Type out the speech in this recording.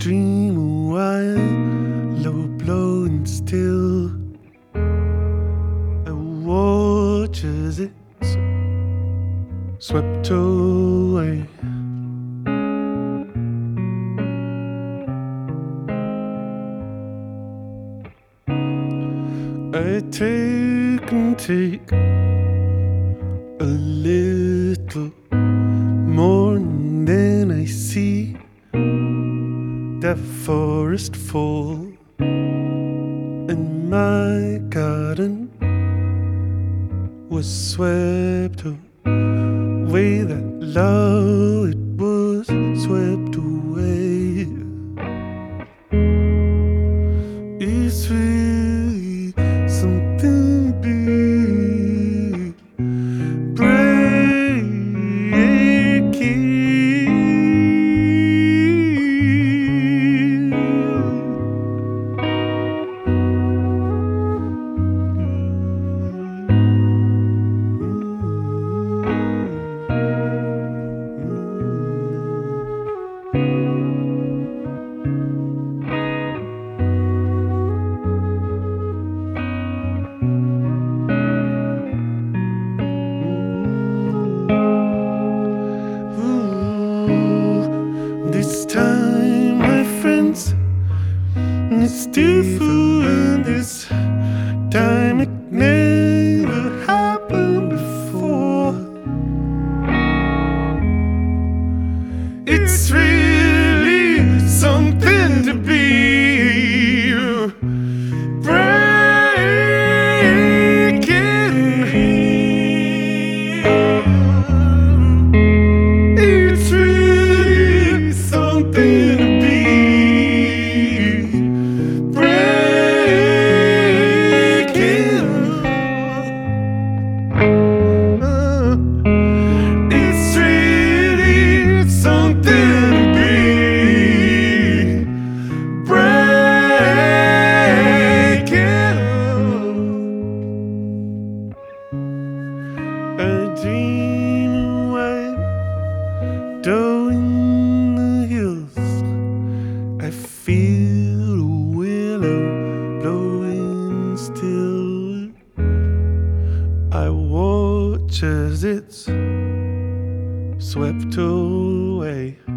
dream a while, low blowing still. I watch as it's swept away. I take and take a little more, and then I see that forest fall, and my garden was swept away. That love, it was swept away. It's really something big This time, my friends, it's different. This time it never happened before. It's really something to be down in the hills. I feel a willow blowing still. I watch as it's swept away.